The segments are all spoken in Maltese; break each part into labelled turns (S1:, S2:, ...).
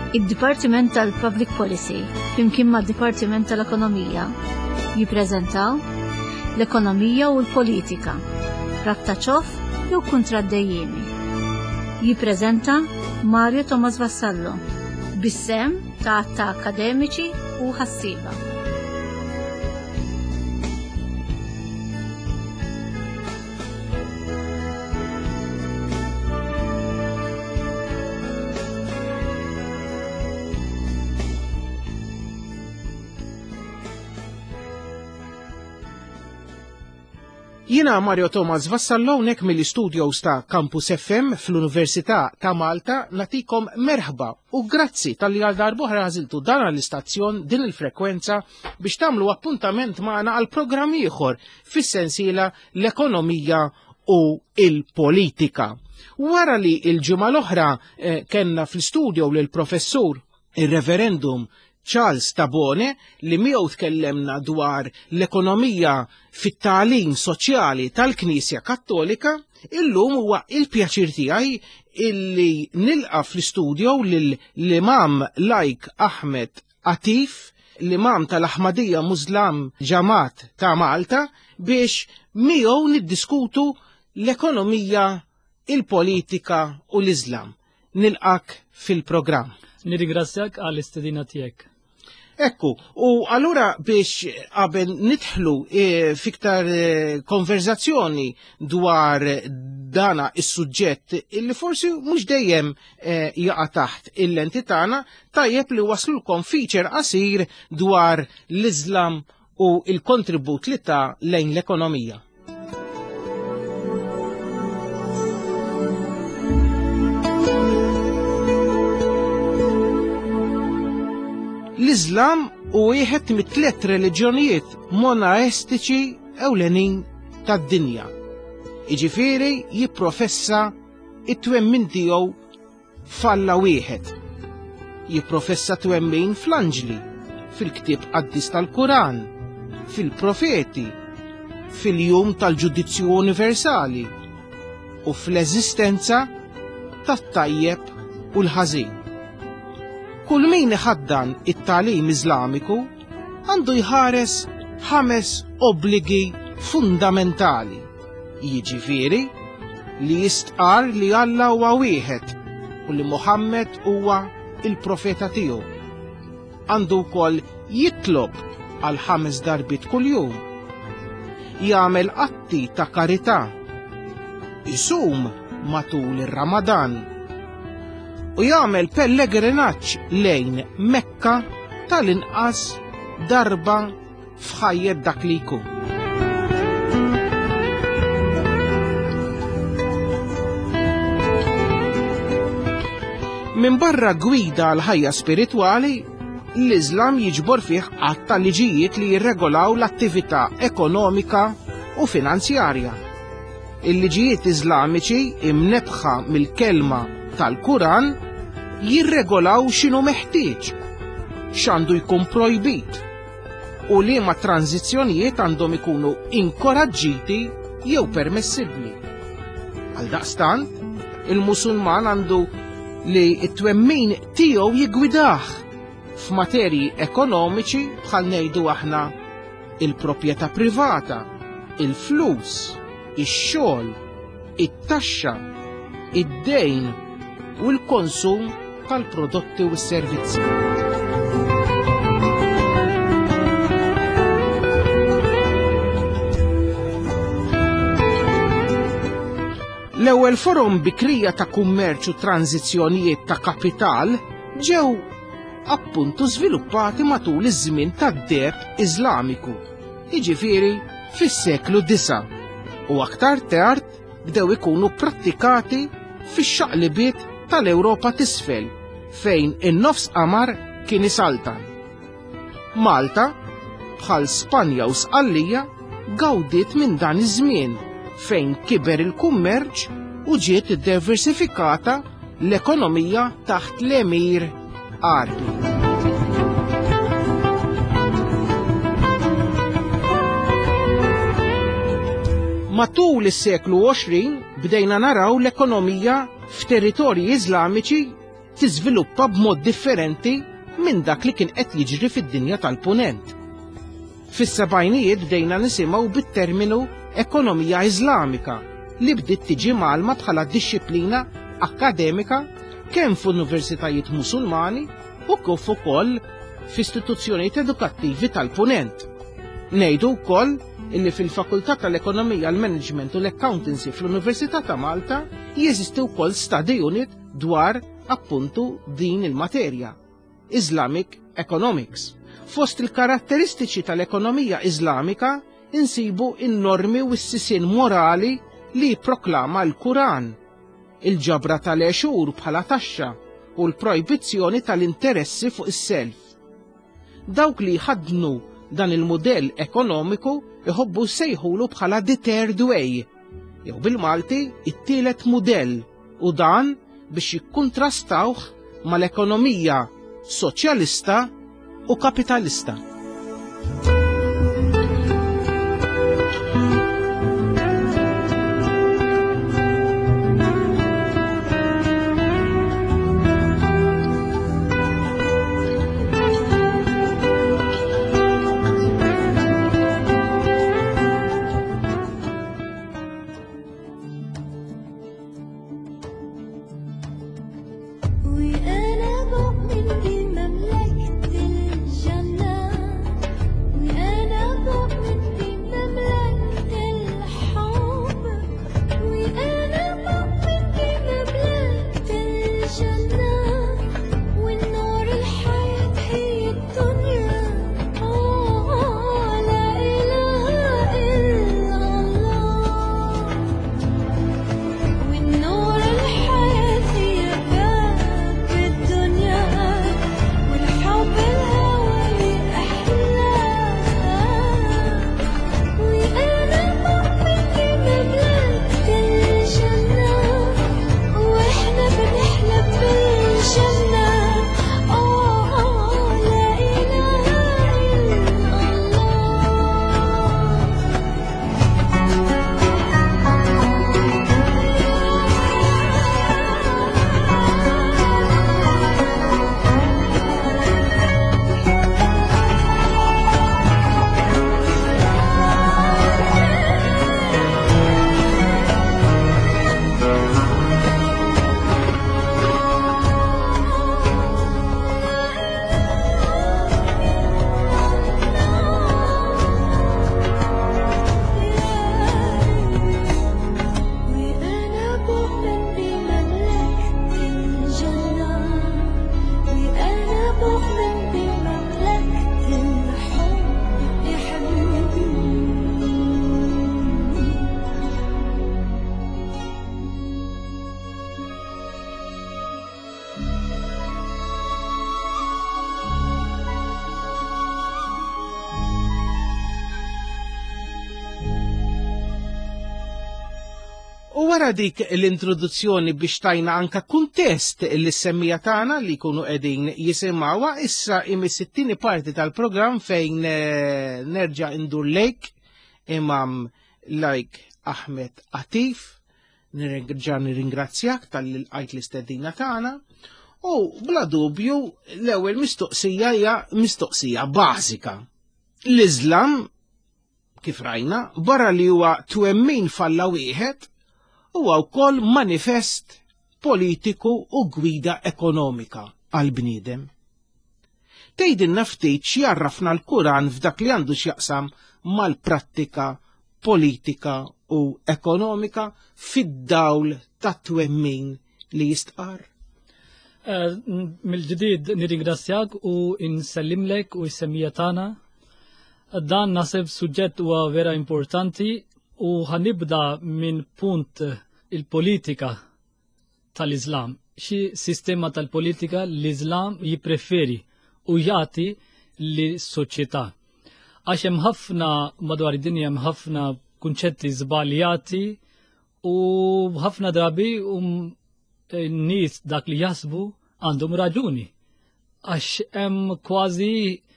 S1: Id-Dipartiment tal-Public Policy flimkien mad-Dipartiment tal-Ekonomija jippreżentaw l-ekonomija u l-politika, rabta ċof jew kuntra d-dejjiemi. Jippreżenta Mario Tomas Vassallo bis-sem ta' akademiċi u ħassiba.
S2: Jiena Mario Tomas Vassallo hawnhekk mill-istudios ta' Campus FM fl-Università ta' Malta natikom merħba u grazzi tal-li għal darbohra għażiltu dan l-istazzjon din il-frekwenza biex tagħmlu appuntament magħna għal programm ieħor fis-sensiela l-ekonomija u il-politika. Wara li l-ġimgħa l-oħra kellna fl-istudio lill-professur ir-Reverendum Charles Tabone li miegħu tkellemna dwar l-ekonomija fit-tagħlim soċjali tal-Knisja Kattolika, illum huwa il-pjaċir tiegħi illi nilqa' fl-istudio lill-Imam Laik Ahmed Atif, l-Imam tal-Aħmadija Muslim Ġamat ta' Malta biex miegħu niddiskutu l-ekonomija, il-politika u l-Iżlam. Nilqak fil-programm.
S3: Nirringrazzjak għall-istedina tiegħek.
S2: Ekku, u allura biex qabel nidħlu fiktar konverzazzjoni dwar dana is-suġġett illi forsi mhux dejjem jaqa' taħt il-lenti tagħna, tajjeb li waslulkom feature qasir dwar l-Iżlam u l-kontribut li ta' lejn l-ekonomija. L-Iżlam u wieħed mit-tliet reliġjonijiet monaistiċi ewlenin tad-dinja. Jiġifieri jipprofessa it-twemmin tiegħu f'Alla wieħed. Jipprofessa twemmin fl-Anġli, fil-Ktieb Qaddis tal-Quran, fil-Profeti, fil-Jum tal-Ġudizzju Universali u fl-eżistenza tat-tajjeb u l-ħażin. Kull min iħaddan it-tagħlim Iżlamiku għandu jħares 5 obbligi fundamentali. Jiġifieri li jistqar li Alla huwa wieħed u li Muhammad huwa il-profeta tiegħu. Għandu wkoll jitlob għal 5 darbit kuljum. Jagħmel atti ta' karità. Isum matul ir-Ramadan. U jagħmel pellegrinaġġ lejn Mekka tal-inqas darba f'ħajjed dak li jkun. Min barra gwida għal ħajja spiritwali, l-Iżlam jiġbor fih għadd ta' liġijiet li jirregolaw l-attività ekonomika u finanzjarja. Il-liġijiet Iżlamiċi imnebħa mill-kelma tal-Quran jirregolaw x'inhu meħtieġ, x'għandu jkun projbit u liema tranzizzjonijiet għandhom ikunu inkoraġġiti jew permessibbli. Għaldaqstant, il-Musulman għandu li t-twemmin tiegħu jiggwidah f'materji ekonomiċi bħal ngħidu aħna il-proprjetà privata, il-flus, ix-xogħol, it-taxxa, id-dejn u l-konsum tal-prodotti u s-servizzi. L-ewwel forom bikrija ta' kummerċ u tranzizzjonijiet ta' kapital ġew appuntu żviluppati matul iż-żmien tad-deheb Iżlamiku, jiġifieri fis-seklu 9, u aktar tard bdew ikunu prattikati fix-xaqlibiet tal-Ewropa t'isfel fejn in-nofs qamar kien isaltan. Malta, bħal Spanja u Sqallija, gawdiet minn dan iż-żmien fejn kiber il-kummerċ u ġiet iddiversifikata l-ekonomija taħt l-Emir Arbi. Matul is-seklu 20 bdejna naraw l-ekonomija f'territorji Iżlamiċi tiżviluppa b'mod differenti minn dak li kien qed jiġri fid-dinja tal-punent. Fis-sebgħinijiet bdejna nisimgħu bit-terminu ekonomija Iżlamika li bdiet tiġi malma bħala dixxilpina akkademika kemm f'universitajiet Musulmani u kif ukoll f'istituzzjonijiet edukattivi tal-punent. Ngħidu wkoll illi fil-Fakultà tal-Ekonomija, l-Management u l-Accountancy fl-Università ta' Malta jeżisti wkoll study unit dwar appuntu din il-materja, Islamic Economics. Fost il-karatteristiċi tal-ekonomija Islamika insibu in-normi u s-sisien morali li proklama l-Quran, il-ġabra tal-għexur bħala taxxa u l-projbizzjoni tal-interessi fuq is-self. Dawk li jħadnu dan il-modell ekonomiku iħobbu sejħulu bħala the third way, jew bil-Malti it-tielet modell, u dan biex jikkuntrastawh mal-ekonomija soċjalista u kapitalista. U wara dik l-introduzzjoni biex tajna anka kuntest li s-semmija tagħna li jkunu qegħdin jisimgħuha, issa imiss it-tieni parti tal-programm fejn nerġa' indur lejk Imam Laik Ahmed Atif, nirringrazzjak tal-qajt l-istedina tagħna, u bla dubju l-ewwel mistoqsija hija mistoqsija bażika. L-Iżlam, kif rajna, barra li huwa twemmin falla wieħed, huwa wkoll manifest politiku u gwida ekonomika għal bniedem. Tgħidilna ftit x'jarrafna l-Quran f'dak li għandu x'jaqsam mal-prattika politika u ekonomika fid-dawl tat-twemmin li jistqar.
S3: Mill-ġdid nirringrazzjak u insellimlek u s-semmija tagħna. Dan naseb suġġett huwa vera importanti u ħanibda minn punt il-politika tal-Islam. Xi sistema tal-politika l-Islam jippreferi u jagħti lis-soċjetà. Għax hemm ħafna madwar id-dinja hemm ħafna kunċetti żbaljati u ħafna drabi n-nies dak li jasbu għandhom raġuni. Għax hemm kważi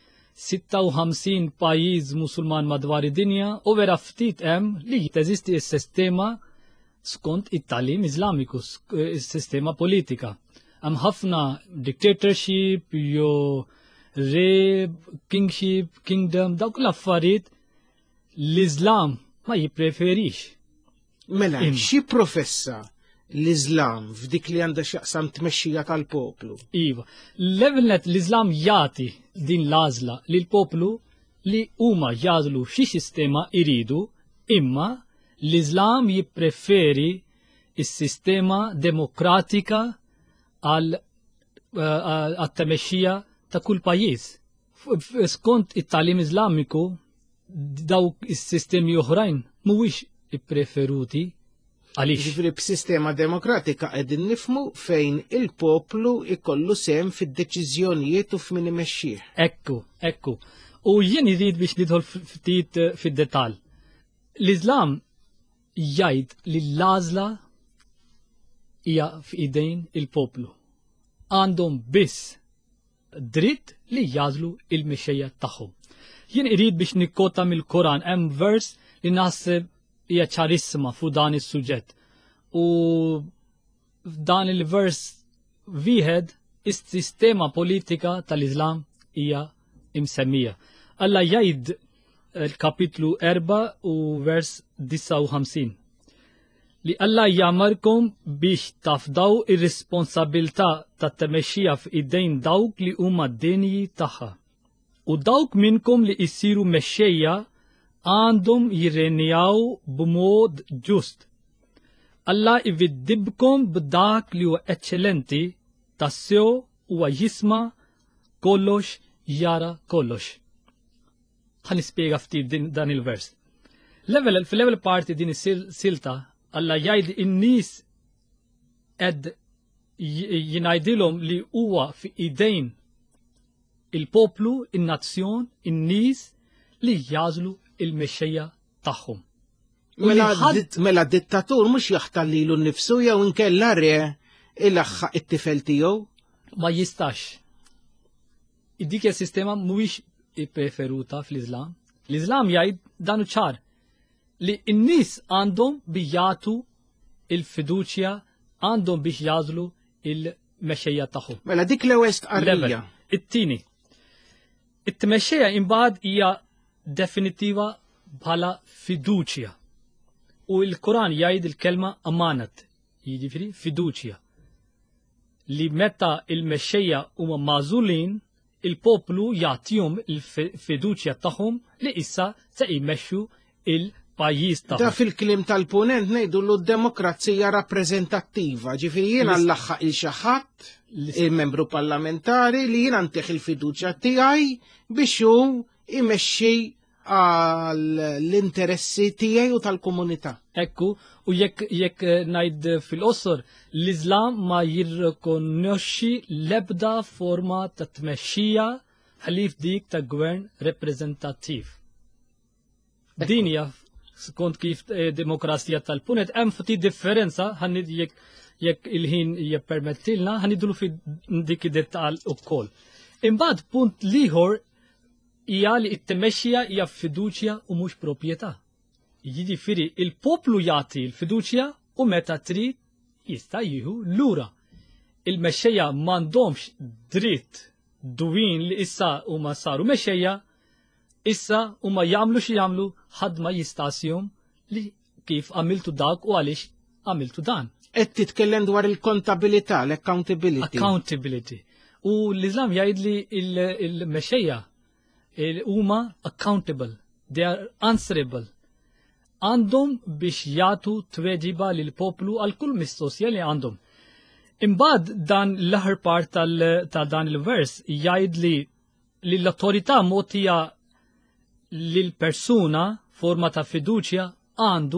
S3: 56 pajjiż Musulman madwar id-dinja u vera ftit hemm li teżisti s-sistema skont it-talim Iżlamiku, s-sistema politika. Hemm ħafna dictatorship, jew rape, kingship, kingdom, dawk l-affarijiet l-Islam ma jippreferix.
S2: Mela, xi professa l-Islam f'dik li għandha x'jaqsam tmexxija tal-poplu?
S3: Iva, level net l-Islam jagħti din l-għażla lil poplu li huma jażlu xi sistema iridu, imma l-Islam jippreferi is-sistema demokratika għat-tmexxija ta' kull pajjiż. Skont it-tagħlim Iżlamiku dawk is-sistemi oħrajn mhuwiex ippreferuti. Għaliex?
S2: Ġifri b'sistema demokratika qegħdin nifmu fejn il-poplu ikollu sem fid-deċiżjonijiet u f'min imexxih.
S3: Ekku. U jien irid biex nidħol ftit fid-detal. L-Islam jgħid li l-għażla hija f'idejn il-poplu. Għandhom biss dritt li jażlu il-mexxejja tagħhom. Jien irid biex nikkota mill-Koran hemm vers li naħseb hija ċarissima fuq dan is-suġġett. U f'dan il-vers wieħed is-sistema politika tal-Islam hija imsemmija. Alla jgħid il-kapitlu 4 u vers 59 li Alla jagħmarkom biex tafdaw ir-responsabilità tat-tmexxija f'idejn dawk li huma d-denji tagħha. U dawk minnkom li jsiru mexxejja għandhom jirrenjaw b'mod ġust. Alla ividdibkom b'dak li huwa eċċellenti tassew huwa jisma' kollox jara kollox. Ħa nispjega ftit dan il-vers. Fil-level parti din is-silta Alla jgħid in-nies qed jingħidilhom li huwa fi idejn il-poplu, in-nazzjon, in-nies li jażlu il-mexxejja tagħhom.
S2: Mela dittatur mhux jaħtallilu nnifsu jew inkella re il-aħħaq it-tifel tiegħu?
S3: Ma jistax. Dik is-sistema mhuwiex ippreferuta fl-Islam. L-Islam jgħid dan ċar li n-nies għandhom biex jagħtu il-fiduċja, għandhom biex jażlu il-mexxejja tagħhom.
S2: Mela dik l-ewwel stqarrija.
S3: It-tieni. It-tmexxejja imbagħad hija definitiva bħala fiduċja. U l-Quran jgħid il-kelma amanat, jiġifieri fiduċja. Li meta il-mexxejja huma magħżulin, il-poplu jagħtihom il-fiduċja tagħhom li issa se jmexxu il-pajjiż tagħhom.
S2: Da fil-kliem tal-punent ngħidu l-demokrazija rappreżentattiva, ġifieri jiena nlaħħaq il xi ħadd il-membru parlamentari li jiena ntieħ il-fiduċja tiegħi biex hu imexxi l-interessi tiegħi u tal-komunità.
S3: Ekku, u jekk ngħid fil-qosor, l-Islam ma jirrikonoxxi l-ebda forma ta' tmexxija ħlief dik ta' gvern rappreżentattiv. Din hija skont kif demokrazija tal-punet hemm ftit differenza ħannid jekk il-ħin jippermettilna ħanidlu fi dik id-dettall ukoll. Imbagħad punt liħor hija li t-tmexxija hija fiduċja u mhux proprjetà. Jiġifieri il-poplu jagħti l-fiduċja u meta trid jista' jieħu lura. Il-mexxejja m'għandhomx dritt duwin li issa huma saru mexxejja, issa huma jagħmlu xi jagħmlu ħadd ma jistaqsihom li kif għamiltu dak u għaliex għamiltu dan.
S2: Qed titkellem dwar il-kontabilità, l-accountability.
S3: Accountability. U l-Islam jgħid li il-mexxejja huma accountable, they are answerable. Għandhom biex jagħtu tweġiba lil poplu għal kull mistoqsija li għandhom. Imbagħad dan l-aħħar part ta' dan il-vers jgħid li l-awtorità mogħtija lil persuna forma ta' fiduċja għandu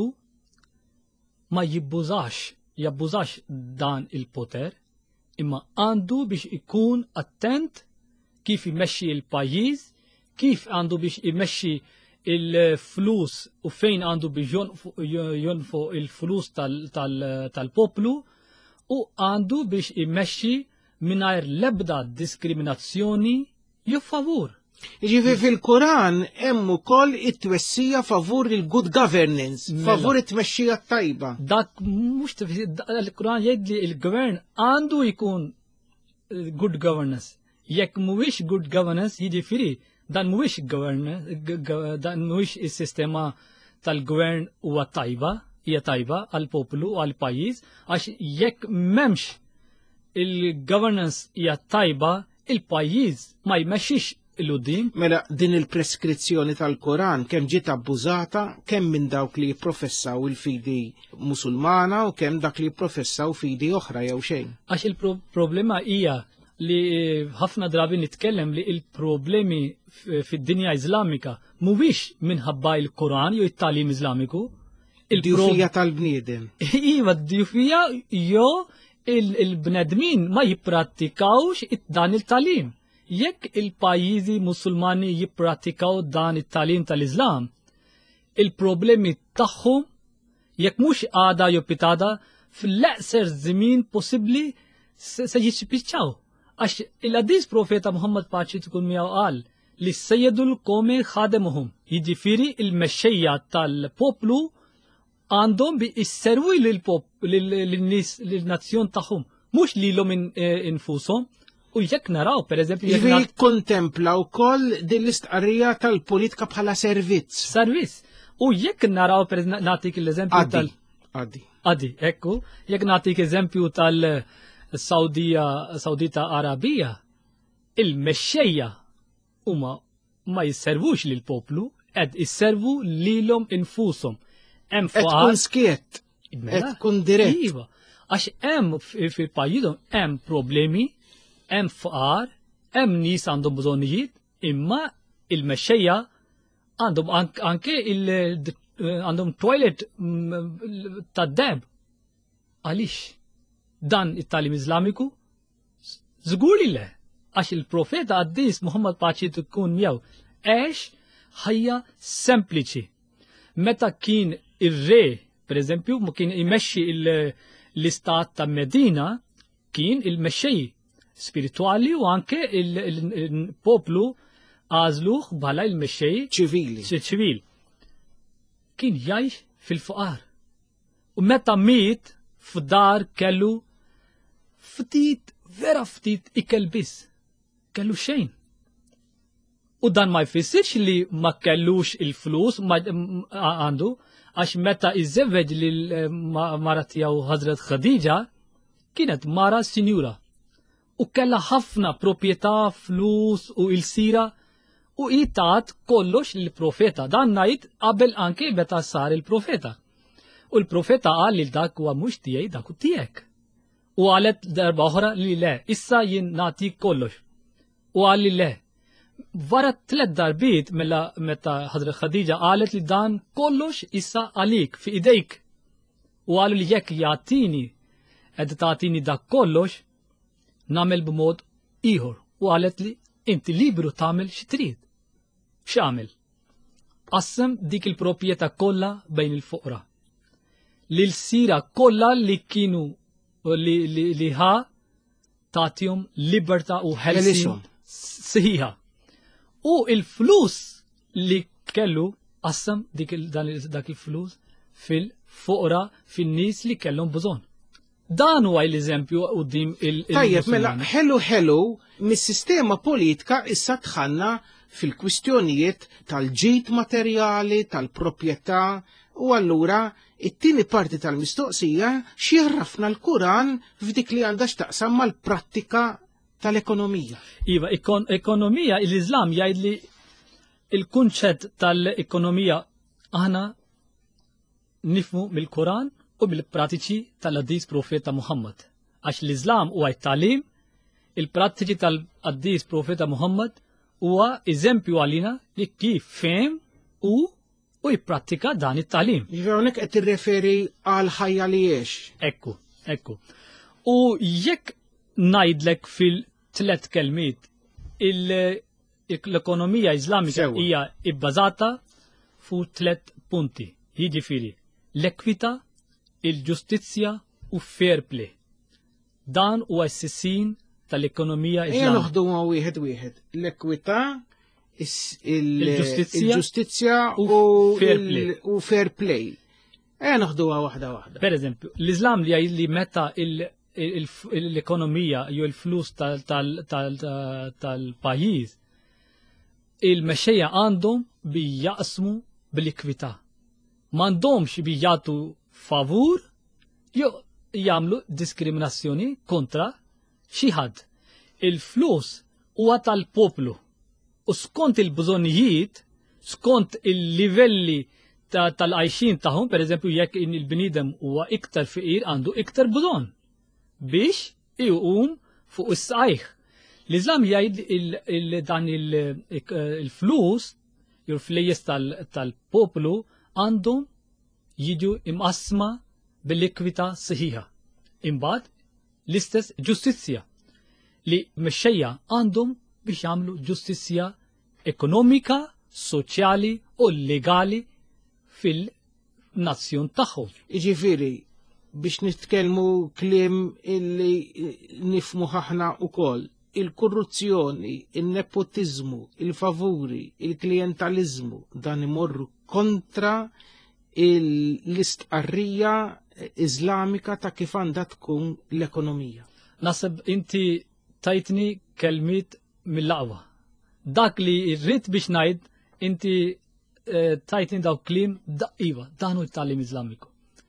S3: ma jabbużax dan il-poter, imma għandu biex ikun attent kif imexxi il-pajjiż, kif għandu biex imexxi il-flus u fejn għandu biex jonfu il-flus tal-poplu u għandu biex imexxi mingħajr l-ebda diskriminazzjoni jew favur.
S2: Ġifi fil-Quran hemm ukoll it-twessija favur il-good governance, favur it-tmexxija tajba.
S3: Dak mhux il-Quran jgħid li l-gvern għandu jkun good governance. Jekk mhuwiex good governance jiġifieri dan mhuwiex dan mhuwiex is-sistema tal-gvern huwa hija tajba għall poplu u għall pajjiż għax jekk m'hemmx il-governance hija tajba il-pajjiż ma jmexxix il-qudiem.
S2: Mela din il-preskrizzjoni tal-Koran kemm ġiet abbużata kemm minn dawk li jipprofessaw il-fidi Musulmana u kemm dak li jipprofessaw fidi oħra jew xejn.
S3: Għax il-problema hija li ħafna drabi nitkellem li il-problemi fid-dinja Iżlamika mhuwiex minħabba il-Koran jew it-tagħlim Iżlamiku.
S2: Il-djufija tal-bniedem.
S3: Iva, d-djufija jew il-bnedmin ma jipprattikawx dan il-talim. Jekk il-pajjiżi Musulmani jippratikaw dan it-talim tal-Iżlam, il-problemi tagħhom jekk mhux għada jew pitada fl-eqser żmien possibbli se jispiċċaw. Għax il-Hadis Profeta Muhammad paċi tkun miegħu qal li sejjedul qawmi ħademuhum, jiġifieri il-mexxejja tal-poplu għandhom bi isserwu lil-nies lil-nazzjon tagħhom, mhux lilhom infushom. U jekk naraw pereżempju
S2: jekk kontempla wkoll din l-istqarrija tal-politika bħala servizz.
S3: Servizz. U jekk naraw nagħtik l-eżempju Għaddi, ekku, jekk nagħtik eżempju tal-Sawdita Arabija, il-mexxejja huma ma jisservux lill-poplu, qed isservu lilhom infushom. Hemm
S2: tkun skiet, tkun dirett.
S3: Iva, għax hemm fil-pajjiżhom hemm problemi, hemm faqar, hemm nies għandhom bżonnijiet, imma il-mexxejja għandhom anke għandhom toilet tad-deb. Għaliex? Dan it-tagħlim Iżlamiku? Żgur li le, għax il-Profeta Qaddis Muhammad paċi tkun miegħu għex ħajja sempliċi. Meta kien ir-re, pereżempju, ma kien imexxi l-istat ta' Medina, kien il-mexxej spirituali u anke il-poplu għażluh bħala il-mexxej ċivil. Kien jgħix fil-fuqar. U meta miet f'dar kellu ftit, vera ftit ikel biss. Kellu xejn. U dan ma jfissirx li ma kellux il-flus għandu, għax meta iżewweġ lil mara tiegħu Ħażret Khadija kienet mara sinjura u kellha ħafna proprjetà, flus u il-sira u tat kollox lill-Profeta. Dan ngħid qabel anke meta sar il-Profeta. U l-Profeta qal li dak huwa mhux tiegħi, dak hu tiegħek. U qalet darba oħra li le, issa jien nagħtik kollox. U qal li le. Wara 3 darbiet meta Ħażret Khadija qalet li dan kollox issa għalik fi idejk. U qalu li jekk jagħtini qed tagħtini dak kollox nagħmel b'mod ieħor. U qalet li inti libru tagħmel xi trid. X'għamel? Qassem dik il-proprjetà kollha bejn il-fuqra. Lil sira kollha li kienu li ħa tagħtihom libertà u ħelsin sħiħa. U il-flus li kellu qassam dak il-flus fil-fuqra fin-nies li kellhom bżonn. Dan huwa l-eżempju quddiem
S2: Tajjeb, mela ħelu mis-sistema politika issa tħanna fil-kwistjonijiet tal-ġid materjali, tal-proprjetà, u allura it-tieni parti tal-mistoqsija x'jarrafna l-Kuran f'dik li għandha x'taqsam mal-prattika tal-ekonomija.
S3: Iva, ekonomija, l-Iżlam jgħid li il-kunċett tal-ekonomija aħna nifmu mill-Kuran u mill-pratiċi tal-Hadis Profeta Muhammad. Għax l-Iżlam huwa t-tagħlim, il-prattiċi tal-Hadis Profeta Muhammad huwa eżempju għalina li kif fehem u jipprattika dan it-tagħlim.
S2: Hawnhekk qed tirreferi għal ħajja li jgħix.
S3: Ekku. U jekk ngħidlek fil-3 kelmiet l-ekonomija Iżlamika hija bbażata fuq 3 punti. Jiġifieri l-ekwità, il-ġustizzja u fair play. Dan huwa s-sissin tal-ekonomija Iżlamika.
S2: Noħduha wieħed. L-ekwità, il-ġustizzja u fair play. Noħduha waħda.
S3: Per eżempju, l-Iżlam li meta l-ekonomija jew il-flus tal-pajjiż il-mexxejja għandhom bi jaqsmu bil-ikwità. M'għandhomx bi jagħtu favur jew jagħmlu diskriminazzjoni kontra xi ħadd. Il-flus huwa tal-poplu u skont il-bżonnijiet, skont il-livelli tal-għajxin tagħhom, pereżempju jekk il-bniedem huwa iktar fiqir għandu iktar bżonn biex iqum fuq is-saqajh. L-Iżlam jgħid dan il-flus jew flejjes tal-poplu għandhom jiġu imqasma bil-ikwità sħiħa. Imbagħad l-istess ġustizzja li mexxejja għandhom biex jagħmlu ġustizzja ekonomika, soċjali u legali fil-nazzjon tagħhom.
S2: Jiġifieri biex nitkellmu kliem illi nifmu ħaħna wkoll, il-korruzzjoni, il-nepotizmu, il-favuri, il-klientalizmu dan imorru kontra l-istqarrija Iżlamika ta' kif għandha tkun l-ekonomija.
S3: Naseb inti tajtni kelmiet mill-aqwa. Dak li rrid biex ngħid inti tajtni daw klim iva, dan hu t-tagħlim Iżlamiku.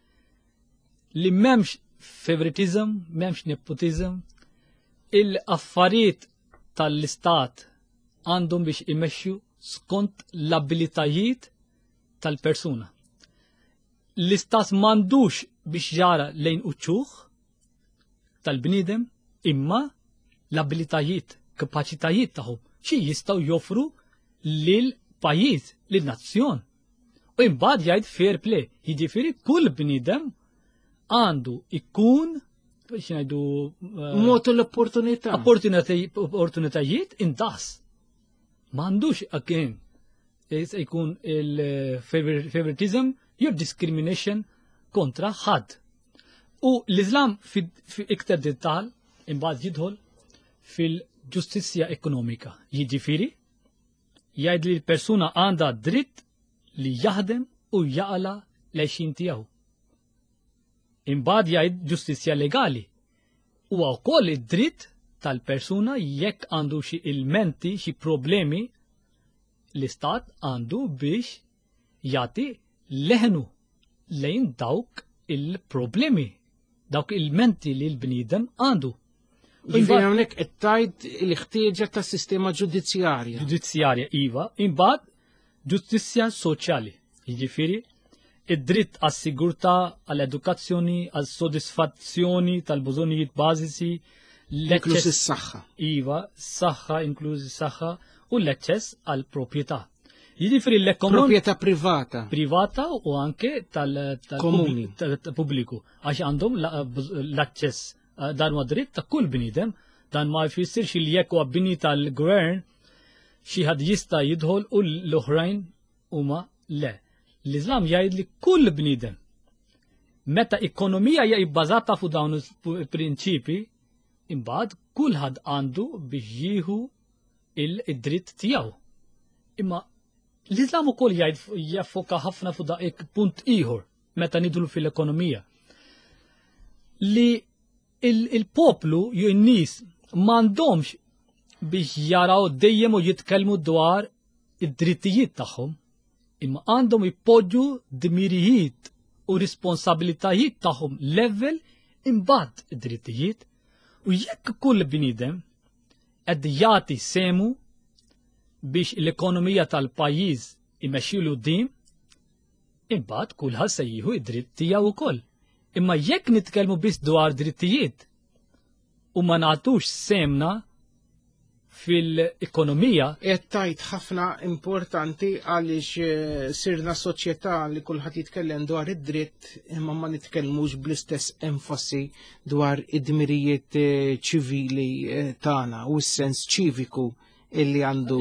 S3: Li m'hemmx favoritism, m'hemmx nepotizm, il-affarijiet tal-istat għandhom biex imexxu skont l-abilitajiet tal-persuna. L-istat m'għandux biex jara lejn uċċuħ tal-bniedem imma l-abilitajiet, kapaċitajiet tagħhom xi jistgħu joffru lil pajjiż, lil nazzjon. U imbagħad jgħid fair play, jiġifieri kull bniedem għandu ikun biex ngħidu
S2: motu
S3: l-opportunitajiet intas. M'għandux kien jkun il-favoritism jew discrimination kontra ħadd. U l-Iżlam fi iktar dettal imbagħad jidħol fil-ġustizzja ekonomika. Jiġifieri jgħid li l-persuna għandha dritt li jaħdem u jaqla l-għexin tiegħu. Imbagħad jgħid ġustizzja legali. Huwa wkoll id-dritt tal-persuna jekk għandu xi ilmenti, xi problemi l-istat għandu biex jagħti leħnu lejn dawk il-problemi, dawk il-menti li l-bniedem għandu.
S2: Jiġifieri hawnhekk qed tgħid l-ħtieġa tas-sistema ġudizzjarja.
S3: Ġudizzjarja iva, imbagħad ġustizzja soċjali. Jiġifieri id-dritt għas-sigurtà, għall-edukazzjoni, għas-sodisfazzjoni tal-bżonnijiet bażiċi,
S2: inkluż is-saħħa.
S3: Iva, s-saħħa inkluż is-saħħa u l-aċċess għall-proprjetà. Jiġifieri
S2: proprjetà privata.
S3: Privata u anke
S2: komuni
S3: tal-pubbliku għax għandhom l-aċċess dan huwa dritt ta' kull bniedem, dan ma jfissirx li jekk huwa bini tal-gvern xi ħadd jista' jidħol u l-oħrajn huma le. L-Iżlam jgħid li kull bniedem meta ekonomija hija bbażata fuq dawn il-prinċipi, imbagħad kulħadd għandu biex jieħu id-dritt tiegħu. Imma l-Iżlam ukoll jgħid jaffoka ħafna fuq dak punt ieħor meta nidħlu fil-ekonomija. Li il-poplu jew in-nies m'għandhomx biex jaraw dejjem u jitkellmu dwar id-drittijiet tagħhom, imma għandhom ipoġġu dmirijiet u responsabilitajiet tagħhom level imbagħad id-drittijiet u jekk kull bniedem qed jagħti semu biex l-ekonomija tal-pajjiż imexxilu qudiem, imbagħad kulħadd se jieħu id-dritt tiegħu wkoll. Imma jekk nitkellmu biss dwar drittijiet u ma nagħtux semna fil-ekonomija.
S2: Qed tajt ħafna importanti għaliex sirna soċjetà li kulħadd jitkellem dwar id-dritt imma ma nitkellmux bl-istess enfasi dwar id-dmirijiet ċivili tagħna u s-sens ċiviku illi għandu.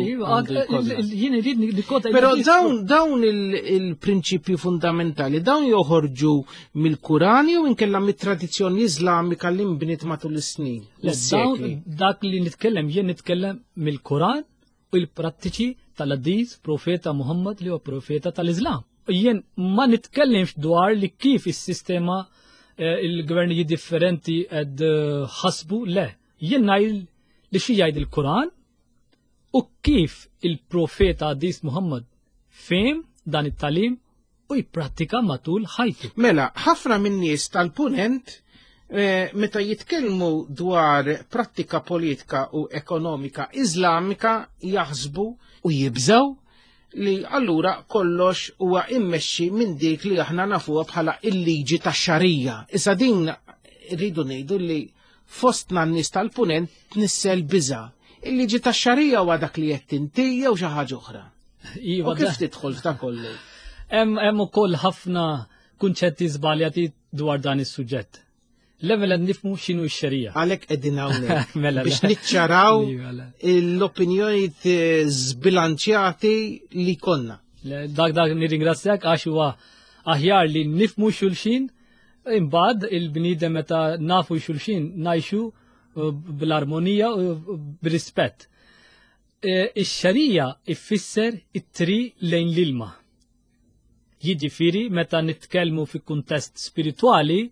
S2: Però dawn il-prinċipju fundamentali, dawn joħorġu mill-Kurani u inkella mit-tradizzjoni Iżlamika li nbniet matul is-snin.
S3: Dak li nitkellem jien nitkellem mill-Kuran u l-prattiċi tal-Hadith Profeta Muhammad li huwa profeta tal-Iżlam. Jien ma nitkellimx dwar li kif is-sistema il-gvernijiet differenti qed ħasbu le. Jien ngħid li xi jgħid il-Quran u kif il-profeta Adis Muhammad fehim dan it-talim u jipprattika matul ħajtu.
S2: Mela, ħafna min-nies tal-punent meta jitkellmu dwar prattika politika u ekonomika Iżlamika jaħsbu u jibżaw li allura kollox huwa immexxi minn dik li aħna nafuha bħala il-liġi tax-xarija. Issa din rridu ngħidu li fostna n-nies tal-punent nissel biża. Il-liġi tax-xarija huwa dak li qed inti jew xi ħaġa oħra. U kif tidħol f'ta kollu?
S3: Hemm ukoll ħafna kunċetti żbaljati dwar dan is-suġġett. L-ewwel qed nifhmu x'inhu x-xerija.
S2: Għalhekk qegħdin hawnhekk biex niċċaraw l-opinjonijiet żbilanċjati li konna.
S3: Dak nirringrazzjak għax huwa aħjar li nifhmu xulxin imbagħad il-bniedem meta nafu xulxin ngħixu bl-armonija u b'rispett. Ix-xerija ifisser it-triq lejn l-ilma. Jiġifieri meta nitkellmu fi kuntest spiritwali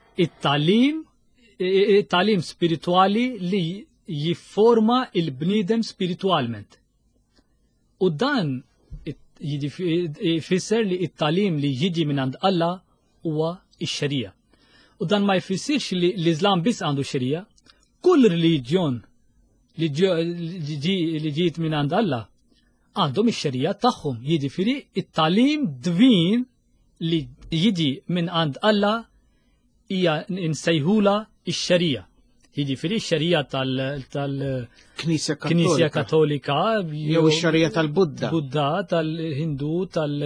S3: it-talim spirituali li jifforma il-bniedem spiritualment. U dan jfisser li it-talim li jiġi minn għand Alla huwa x-xerija. U dan ma jfissirx li l-Islam biss għandu xerija. Kull reliġjon li ġiet minn għand Alla għandhom ix-xerija tagħhom. Jiġifieri it-talim divin li jiġi minn għand Alla hija nsejħula x-xerija. Jiġifieri x-xerija tal-Knisja Katolika
S2: jew ix-xerija tal-Budda.
S3: Budda, tal-Hindu,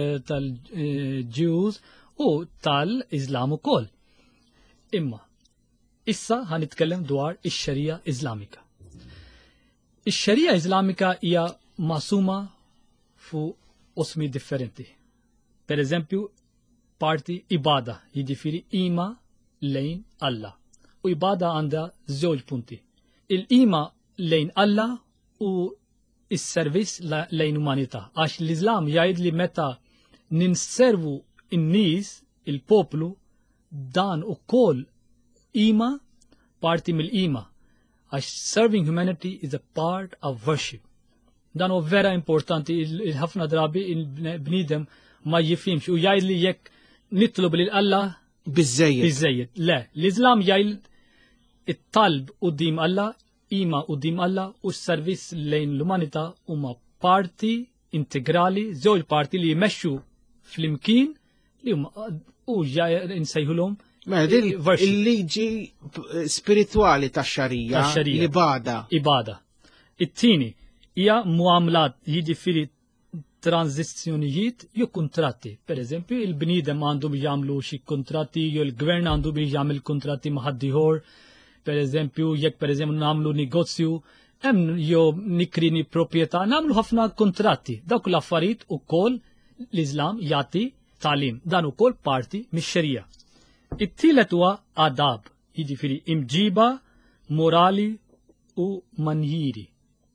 S3: tal-Ġews u tal-Iżlam ukoll. Imma issa ħanitkellem dwar ix-xerija Iżlamika. Ix-xerija Iżlamika hija maqsuma fuq osmi differenti. Per eżempju, parti ibada, jiġifieri ima lejn Alla. U ibada għandha żewġ punti. Il-qima lejn Alla u s-servizz lejn umanità. Għax l-Islam jgħid li meta ninservu in-nies, il-poplu, dan ukoll qima parti mill-qima. Għax serving humanity is a part of worship. Dan huwa vera importanti, ħafna drabi il-bniedem ma jifhimx u jgħid li jekk nitlob lil Alla biżejjed. Le, l-Islam jgħid it-talb quddiem Alla, qima quddiem Alla u s-servizz lejn l-umanità huma parti integrali, żewġ parti li jmexxu flimkien li huma u nsejħulhom
S2: il-liġi spirituali tax-xarija l-ibada.
S3: Ibada. It-tieni hija muamlat, jiġifieri tranzizzjonijiet jew kuntratti. Per eżempju, il-bniedem għandhom jagħmlu xi kuntratti jew il-gvern għandu biex jagħmel kuntratti ma' ħadd ieħor. Per eżempju, jekk per eżempju nagħmlu negozju, hemm jew nikrini proprjetà, nagħmlu ħafna kuntratti. Dawk l-affarijiet ukoll l-Islam jagħti talim. Dan ukoll parti mix-xerija. It-tielet huwa adab, jiġifieri imġiba morali u manjiri.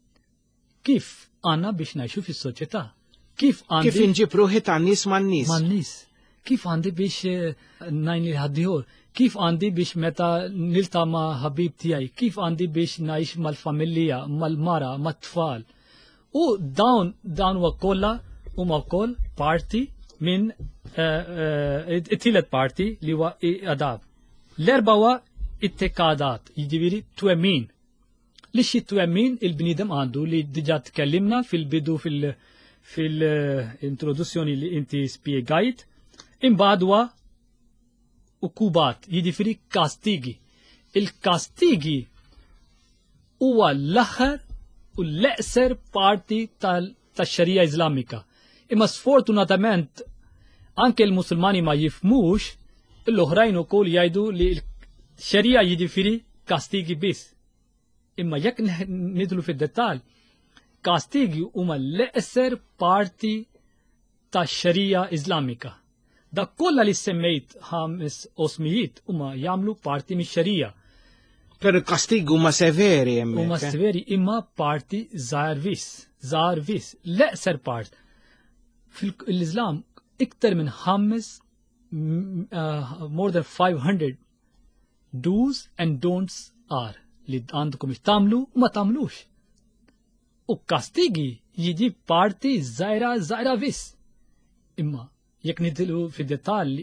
S3: Kif għandna biex ngħixu fis-soċjetà? Kif
S2: inġib ruħi ta' nies man-nies?
S3: Man-nies. Kif għandi biex ngħin ħaddieħor? Kif għandi biex meta nilta' ma' ħabib tiegħi? Kif għandi biex ngħix mal-familja, mal-mara, mat-tfal? U dawn huwa kollha huma wkoll parti minn it-tielet parti li huwa adab. L-erba' huwa it-tekadat, jiġifieri twemmin. Li xi twemmin il-bniedem għandu li diġà tkellimna fil-bidu fil-introduzzjoni li inti spjegajt, imbagħad huwa ukubat, jiġifieri kastigi. Il-kastigi huwa l-aħħar u l-eqser parti tax-xarija Iżlamika. Imma sfortunatament anke l-Musulmani ma jifmux, l-oħrajn ukoll jgħidu li l-xarija jiġifieri kastigi biss. Imma jekk nidlu fid-dettall, kastigi huma l-eqser parti tax-xarija Iżlamika. Dak kollha li semmejt 5 osmijiet huma jagħmlu parti mix-xarija.
S2: Per kastigi huma severi hemmhekk.
S3: Huma severi imma parti żgħar vis. L-eqser part. Fil-Islam iktar minn more than 500 do's and don'ts are li għandkom tamlu u ma tamlux. U kastigi jiġi parti zaħira vis. Imma, jekk nidilu fid-detalli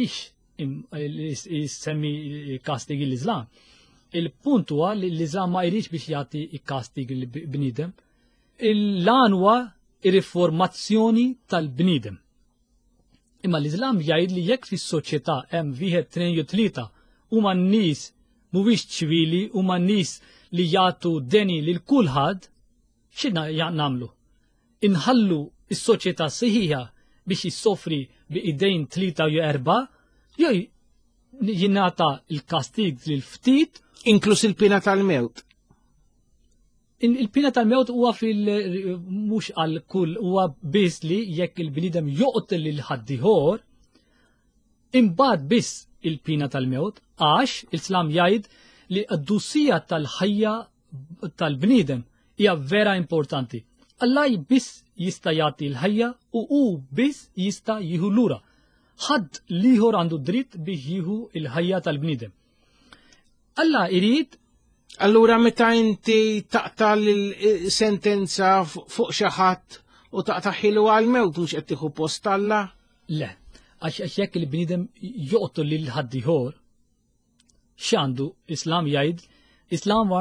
S3: għaliex jissemmi kastigi l-Islam. Il-punt huwa li l-Islam ma jridx biex jagħti kastigi l-bniedem. Il-lan huwa ir-riformazzjoni tal-bniedem. Imma l-Islam jgħid li jekk fis-soċjetà hemm wieħed tnejn jew tlieta huma n-nies mhuwiex ċivili huma n-nies li jagħtu deni lil kulħadd, x'inha nagħmlu? Inħallu s-soċjetà sħiħa biex jissofri bi idejn tlieta jew erba' jew jingħata l-kastig lil ftit
S2: Inkluż il-pina tal-mewt.
S3: Il-pina tal-mewt huwa mhux għal kull huwa biss li jekk il-bniedem joqtel lil ħaddieħor imbagħad biss il-pina tal-mewt għax il-Islam jgħid li d-dussija tal-ħajja tal-bniedem hija vera importanti. Alla biss jista' jagħti l-ħajja u hu biss jista' jieħu lura. Ħadd liħor għandu dritt biex jieħu l-ħajja tal-bniedem. Alla irid.
S2: Allura meta inti taqta' l-sentenza fuq xi ħadd u taqtaħilu għal-mewt mhux qed tieħu post Alla?
S3: Le, għax jekk il-bniedem joqtol lil ħaddieħor x'għandu Islam jgħid, Islam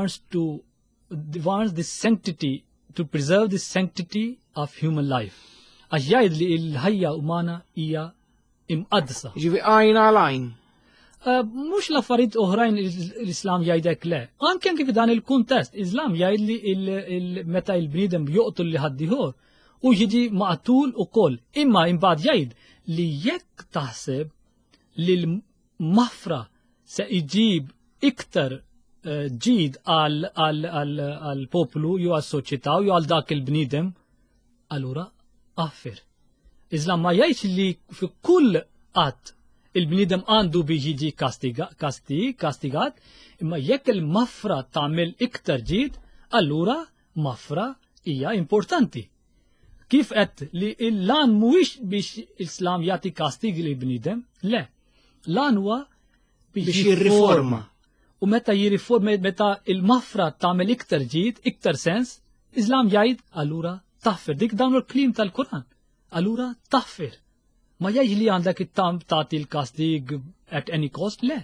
S3: wants the sanctity to preserve the sanctity of human life. Għax jgħid li l-ħajja umana hija imqaddsa.
S2: Ġifi għajn għal għajn.
S3: Mhux l-affarijiet oħrajn l-Islam jgħidek le. Anke f'dan il-kuntest, Islam jgħid li meta l-bniedem joqtol li ħaddieħor u jiġi maqtul ukoll. Imma imbagħad jgħid li jekk taħseb li l-mafra se iġib iktar ġid għal poplu jew għas-soċjetà jew għal dak il-bniedem, allura affir. Islam ma jgħidx li fi kull qatt il-bniedem għandu biex jiġi kastigat, imma jekk il-mafra tagħmel iktar ġid, allura mafra hija importanti. Kif qed li l-lan mhuwiex biex l-Islam jagħti kastig li bniedem, le. Lan huwa biex jirriforma. U meta jirriforma meta il-mafra tagħmel iktar ġid, iktar sens, Islam jgħid allura taħfer. Dik dawn il-klim tal-Quran. Allura taħfer. Ma jgħid li għandek it-tam tagħti l-kastig at any cost, le.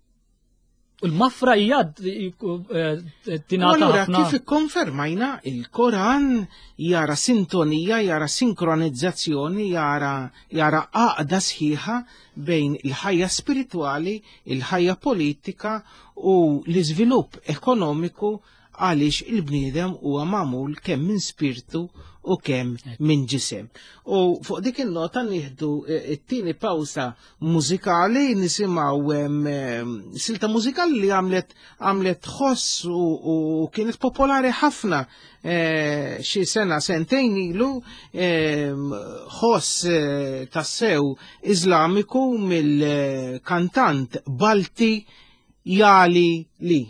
S3: U l-mafra hija tingħata ħafna.
S2: Kif ikkonfermajna il-Koran jara sintonija, jara sinkronizzazzjoni, jara għaqda sħiħa bejn il-ħajja spiritwali, il-ħajja politika u l-iżvilupp ekonomiku għaliex il-bniedem huwa magħmul kemm minn spiritu u kemm minn ġisem. U fuq dik il-nota nieħdu it-tieni pawsa mużikali, nisimgħu silta mużikali li għamlet ħoss u kienet popolari ħafna xi sena sentejn ilu, ħoss tassew Iżlamiku mill-kantant Balti Jali Li.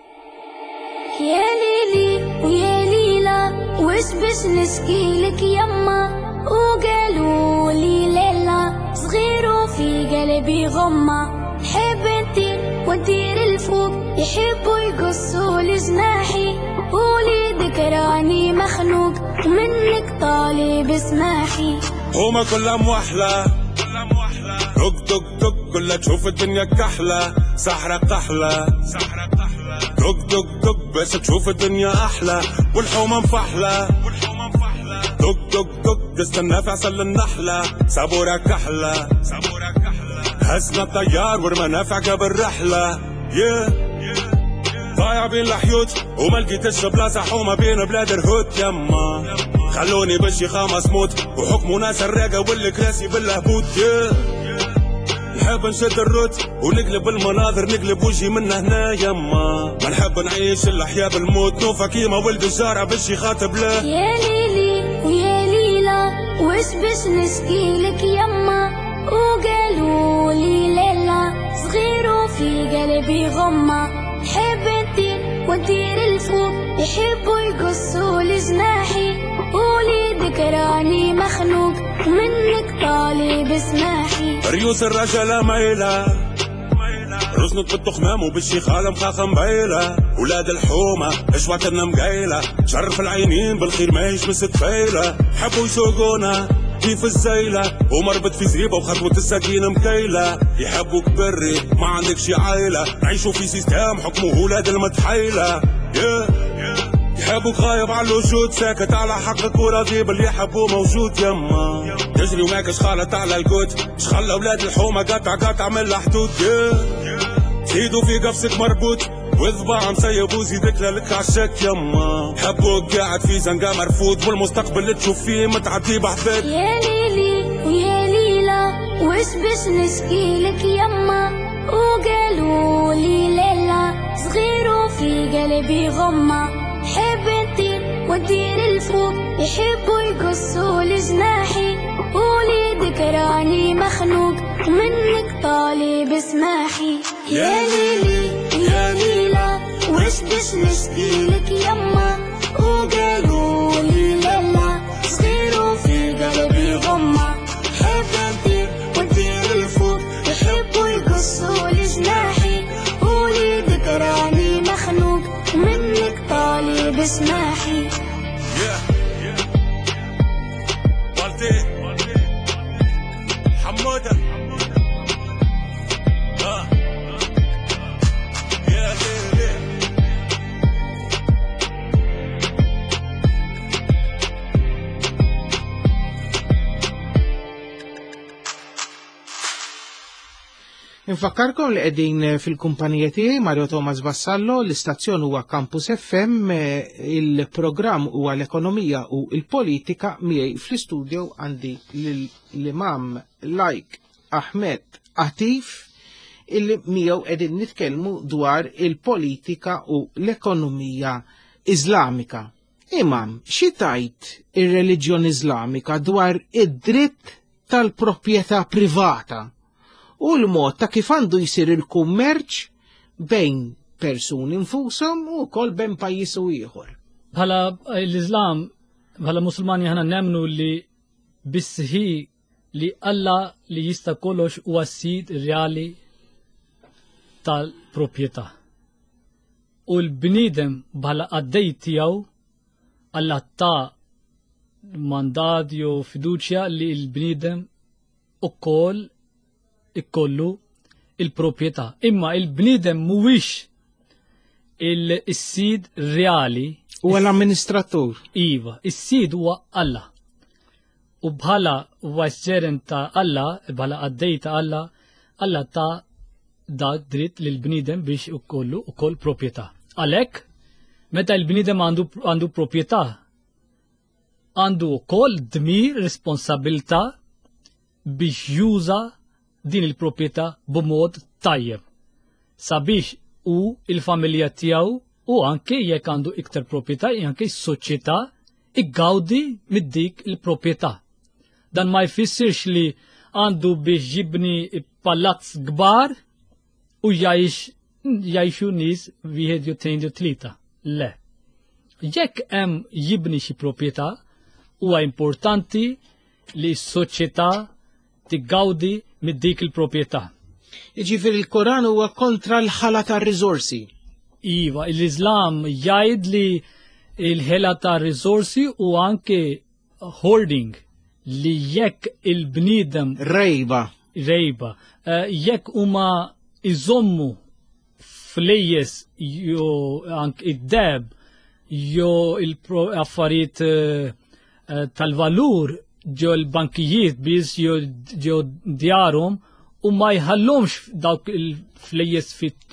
S4: وش بش نشكيلك يما وقالوا لي ليلة صغير وفي قلبي غمة حب انتي ودير الفوق يحبوا يقصوا لجناحي قولي ذكراني مخنوق ومنك طالب اسماحي
S5: هما كلهم وحلة دق دق دق كلها تشوف الدنيا كحلة سحرة قحلة دق دق دق بس تشوف الدنيا أحلى والحومة مفحلة دق دق دق استنى في عسل النحلة سابورة كحلة هزنا الطيار والمنافع قبل رحلة ضايع بين الحيوت وما لقيتش بلاصة حومة بين بلاد الهوت يما خلوني بالشيخة مسموت وحكموا ناس الراقة والكراسي بالهبوط نحب نشد الروت ونقلب المناظر نقلب وجهي من هنا يما ما نحب نعيش الأحياء بالموت نوفا كيما ولد الجارة باش يخاطب له
S4: يا ليلي ويا ليلى وش باش نشكيلك يما وقالوا لي ليلة صغير وفي قلبي غمة حب انتي ودير الفوق يحبوا يقصوا لجناحي قولي ذكراني مخنوق ومنك طالب اسماحي
S5: ريوس الرجل ميلة رزنك بالتخمام وبالشيخ عالم خاخة مبيلة ولاد الحومة ايش وقتنا مقيلة شرف العينين بالخير ما يشمس تفيلة حبوا يسوقونا كيف الزيلة ومربط في زريبة وخطوة السكينة مكيلة يحبوك بري ما عندك شي عيلة نعيشوا في سيستم حكمه ولاد المتحيلة يحبوك غايب على الوجود ساكت على حقك وراضي باللي يحبوه موجود يما تجري وماكش خالط على القوت مش خلى ولاد الحومة قطع من الحدود زيدوا في قفصك مربوط وذبع مسيب وزيدك لك عشاك يما حبوك قاعد في زنقة مرفوض والمستقبل اللي تشوف فيه متعدي بحبك
S4: يا ليلي ويا ليلى وش بش نشكيلك يما وقالوا لي ليلى صغير وفي قلبي غمة حب انتي ودير الفوق يحبوا يقصوا لجناحي قولي ذكراني مخنوق ومنك طالب اسماحي يا ليلي يا ليلى وش بش نشكيلك يما وقالوا لي ليلى صغير وفي قلبي غمة حب انتي ودير الفوق يحبوا يقصوا لجناحي قولي ذكراني مخنوق ومنك طالب اسماحي
S5: حمودة
S2: Infakkarkom li qegħdin fil-kumpanija tiegħi Mario Thomas Vassallo, l-istazzjon huwa Campus FM, il-programm huwa l-ekonomija u l-politika miegħi fl-istudio għandi l-imam Laik Ahmed Atif illi miegħu qegħdin nitkellmu dwar il-politika u l-ekonomija Iżlamika. Imam, xi tajt ir-reliġjon Iżlamika dwar id-dritt tal-proprjetà privata? U l-mod ta' kif għandu jisir il-kummerċ bejn persuni infushom u kol bejn pajjiż u ieħor.
S3: Bħala l-Islam, bħala Musulmani ħana nemnu li bisħi li Alla li jista' kollox huwa s-sid reali tal-proprjetà. U l-bniedem bħala għaddej tiegħu Alla ta' mandat jew fiduċja li l-bniedem ukoll ikollu il-proprjetà. Imma il-bniedem mhuwiex il-sid reali
S2: u l-amministratur.
S3: Iva, is-sid huwa Alla. U bħala vicegerent ta' Alla, bħala għaddej ta' Alla, Alla ta' dak dritt lil bniedem biex ikollu ukoll proprjetà. Għalhekk, meta l-bniedem għandu proprjetà, għandu ukoll dmir responsabilità biex juża din il-proprjetà b'mod tajjeb sabiex u il-familja tiegħu u anke jekk għandu iktar proprjetà anke s-soċjetà iggawdi mid-dik il-proprjetà. Dan ma jfissirx li għandu biex jibni palazz kbar u jgħixu nies wieħed jew tnejn jew tlieta. Le. Jekk hemm jibni xi proprjetà huwa importanti li s-soċjetà tiggawdi mid-dik il-proprjetà.
S2: Jiġifieri il-Koran huwa kontra l-ħala tar-riżorsi.
S3: Iva, l-Islam jgħid li l-ħela tar-riżorsi u anke hoarding li jekk il-bniedem
S2: rejba
S3: jekk huma iżommu flejjes jew anke id-deb jew il-affarijiet tal-valur ġew il-bankijiet biex ġew djarhom u ma jħallhomx dawk il-flejjes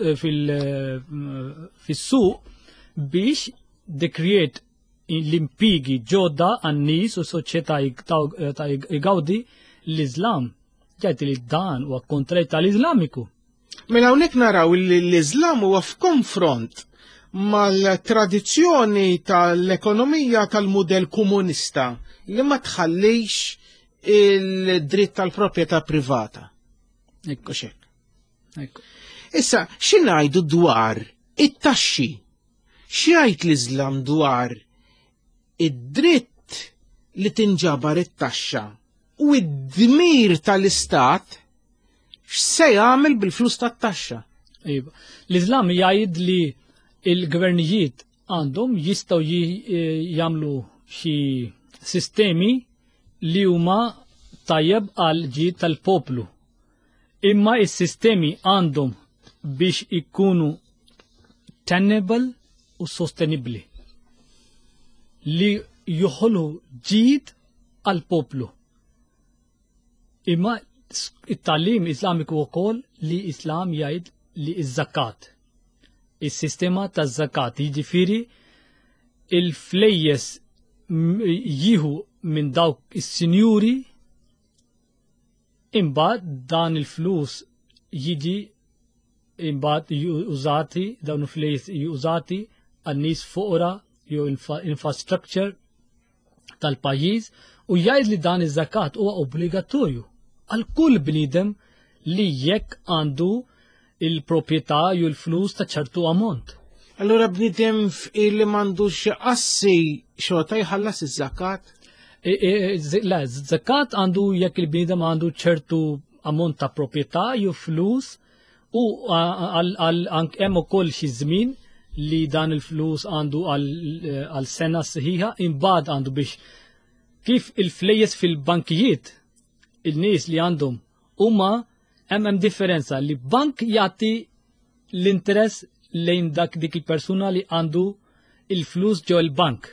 S3: fis-suq biex decreate l-impigi ġodda għan-nies u soċjetà jgawdi l-Islam. Jgħid li dan huwa kontraj tal-Iżlamiku.
S2: Mela hawnhekk naraw li l-Islam huwa f'konfront mal-tradizzjoni tal-ekonomija tal-mudell komunista li ma tħallix il-dritt tal-proprjetà privata.
S3: Ekku
S2: xek.
S3: Ekku.
S2: Issa, x'ingħidu dwar it-taxxi? X'jgħid l-Islam dwar id-dritt li tinġabar it-taxxa u id-dmir tal-istat x'se jagħmel bil-flus tat-taxxa?
S3: L-Islam jgħid li il-gvernijiet għandhom jistgħu jagħmlu xi sistemi li huma tajjeb għal ġid tal-poplu. Imma is-sistemi għandhom biex ikunu tenable u sostenibbli li joħolu ġid għal poplu. Imma it-talim Islamiku wkoll li Islam jgħid li iż-zakat. Is-sistema taż-zakat jiġifieri il-flejjes jieħu minn dawk is-sinjuri imbagħad dan il-flus jiġi imbagħad użati dawn il-flejjes użati għan-nies foqra jew infrastructure tal-pajjiż u jgħid li dan iż-zakat huwa obbligatorju għal kull bniedem li jekk għandu il-proprjetà jew il-flus ta' ċertu ammont.
S2: Allura bniedem li m'għandux assi xorta jħallas iż-zakat?
S3: La, zakat għandu jekk il-bniedem għandu ċertu ammont ta' proprjetà jew flus u hemm ukoll xi żmien li dan il-flus għandu għal sena sħiħa imbagħad għandu biex kif il-flejjes fil-bankijiet il-nies li għandhom huma hemm differenza li bank jagħti l-interess lejn dik il-persuna li għandu il-flus ġew il-bank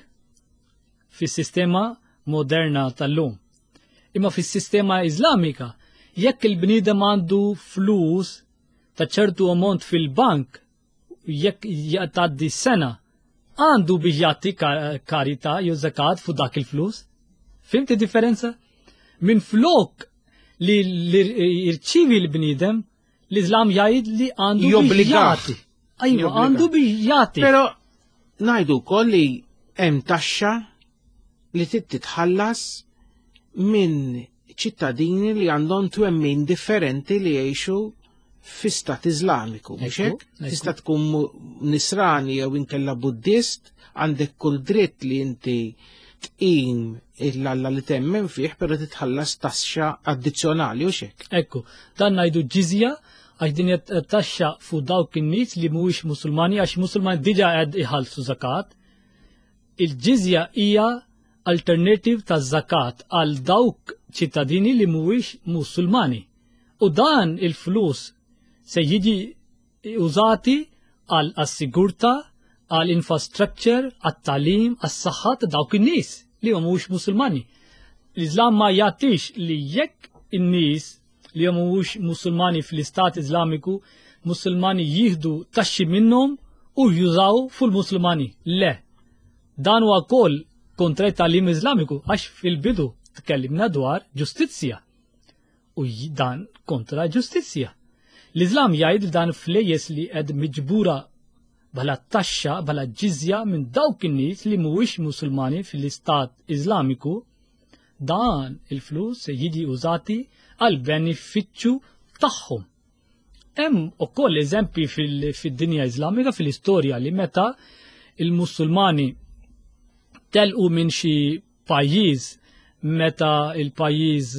S3: fis-sistema moderna tal-lum. Imma fis-sistema Islamika jekk il-bniedem għandu flus ta' ċertu ammont fil-bank jekk jgħaddi sena għandu biex jagħti karità jew zakat fuq dak il-flus. Fimti differenza? Min flok li jirċivi l-bniedem l-Islam jgħid li għandu biex jagħti. Ajwa, għandu biex jagħti.
S2: Però ngħidu wkoll li hemm taxxa li titħallas minn ċittadini li għandhom twemmin differenti li jgħixu fi stat Islamiku, mhux hekk? Tista' tkun nisrani jew inkella Buddist, għandek kull dritt li inti tqim il-Alla li temmen fih, però titħallas taxxa addizzjonali u hekk.
S3: Ekku, dan ngħidu ġizja għax din taxxa fuq dawk in-nies li mhuwiex Musulmani għax Musulmani diġà qed iħallsu zakat. Il-ġizja hija alternative ta' zakat għal dawk ċittadini li mhuwiex Musulmani. U dan il-flus se jiġi użati għal assigurta, għal infrastructure, għat-talim, għas-saħħa ta' dawk in-nies li mhuwiex Musulmani. L-Islam ma jagħtix li jekk in-nies li mhuwiex Musulmani fl-Istat Islamiku, Musulmani jieħdu taxxi minnhom u jużaw fil-Musulmani. Le. Dan huwa wkoll kontra t-talim Islamiku għax fil-bidu tkellimna dwar ġustizzja. U dan kontra ġustizzja. L-Islam jgħid dan flejjes li qed miġbura bħala taxxa bħala ġizja minn dawk in-nies li mhuwiex Musulmani fil-Istat Islamiku, dan il-flus se jiġi użati għal benefiċċju tagħhom. Hemm ukoll eżempji fid-dinja Islamika fil-istorja li meta il-Musulmani telqu minn xi pajjiż meta il-pajjiż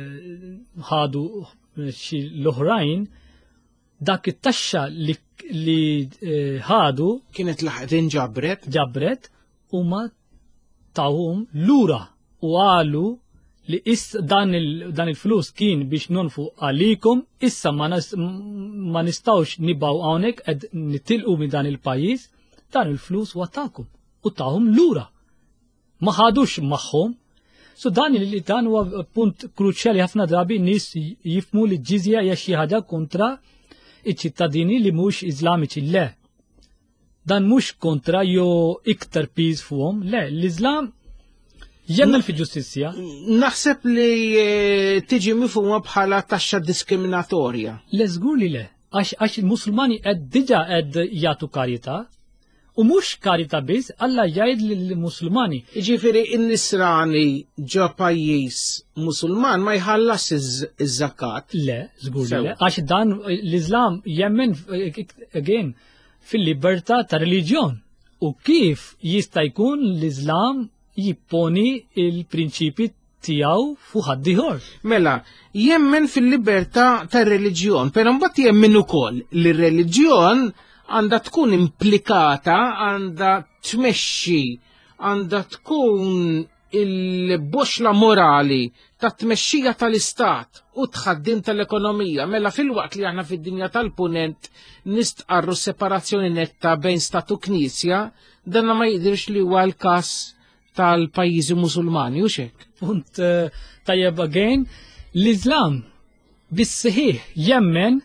S3: ħadu xi l-oħrajn dak it-taxxa li ħadu
S2: kienet laħqet ġabret
S3: huma tawhom lura u qalu li dan il-flus kien biex nonfu għalikom issa ma nistawx nibgħu hawnhekk qed nitilqu minn dan il-pajjiż dan il-flus watakom u tawhom lura. Ma ħadux magħhom. So dan huwa punt kruċjali ħafna drabi nies jifmu li ġizja hija xi ħaġa kontra iċ-ċittadini li mhux Iżlamiċi. Le. Dan mhux kontra jew iktar piż fuqhom, le, l-Iżlam jemmel fi ġustizzja.
S2: Naħseb li tiġi mifhuma bħala taxxa diskriminatorja.
S3: Le żgur li le, għax il-Musulmani qed diġà qed jagħtu karità. U mhux karità biss, Alla jgħid lill-Musulmani.
S2: Jiġifieri n-nisrani ġo pajjiż Musulman ma jħallas iż-żakat.
S3: Le, żgur li le, għax dan l-Iżlam jemmen again fil-libertà ta' reliġjon. U kif jista' jkun l-Iżlam jipponi il-prinċipi tiegħu fuq ħadd ieħor.
S2: Mela, jemmen fil-libertà tar-reliġjon, però mbagħad jemmen ukoll li r-reliġjon għandha tkun implikata, għandha tmexxi, għandha tkun il-boxla morali ta' tmexxija tal-istat u tħaddim tal-ekonomija. Mela fil-waqt li aħna fid-dinja tal-punent nistqarru separazzjoni netta bejn stat u knisja, danna ma jidirx li huwa l-każ tal-pajjiżi Musulmani u xek.
S3: Punt tajjeb again, l-Islam bis-sħiħ jemmen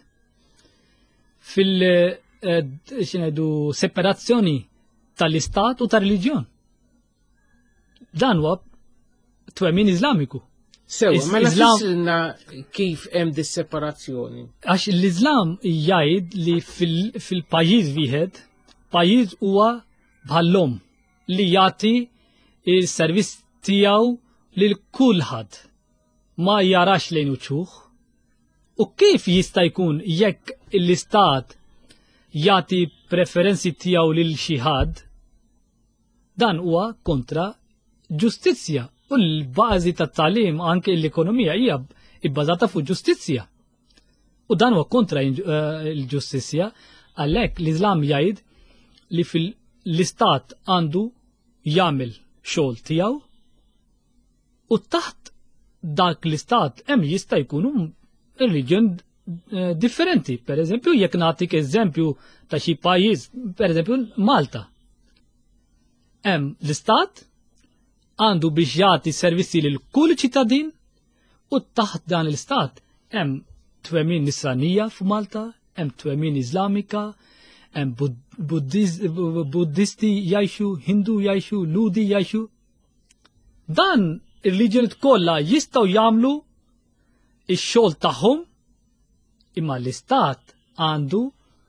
S3: fil-xinajdu separazzjoni tal-istat u tal-reliġjon. Dan huwa twemmin Iżlamiku.
S2: Sewa, mela fissilna kif hemm dis-separazzjoni.
S3: Għax l-Islam jgħid li fil-pajjiż wieħed, pajjiż huwa bħall-om li jagħti il-servizz tiegħu lil kulħadd ma jarax lejn uċuħ. U kif jista' jkun jekk l-istat jagħti preferenzi tiegħu lil xi ħadd, dan huwa kontra ġustizzja. U l-bażi tat-tagħlim anke l-ekonomija hija bbażata fuq ġustizzja. U dan huwa kontra l-ġustizzja, għalhekk l-Islam jgħid li l-istat għandu jagħmel xogħol tiegħu u taħt dak l-istat hemm jista' jkunu reliġjon differenti. Pereżempju, jekk nagħtik eżempju ta' xi pajjiż, pereżempju Malta. Hemm l-istat għandu biex jagħti servizzi lil kull ċittadin u taħt dan l-istat hemm twemmin nisranija f'Malta, hemm twemmin Iżlamika, hemm Buddisti jgħixu, Hindu jgħixu, Ludi jgħixu. Dan ir-reliġjonijiet kollha jistgħu jagħmlu ix-xogħol tagħhom, imma l-istat għandu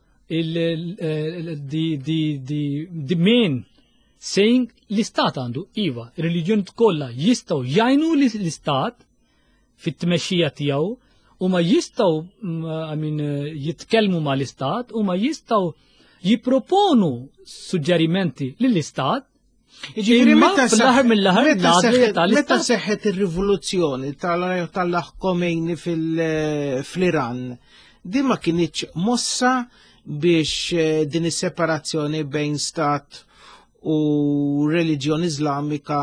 S3: the main saying l-istat għandu iva, ir-reliġjoni kollha jistgħu jgħinu l-istat fit-tmexxija tiegħu u ma jistgħu jitkellmu mal-istat u ma jistgħu jipproponu suġġerimenti lill-istat. Imma fl-aħħar mill-aħħar
S2: meta seħħet ir-rivoluzzjoni tal-Ayatollah Khomeini fl-Iran, din ma kienitx mossa biex din is-separazzjoni bejn stat u reliġjoni Iżlamika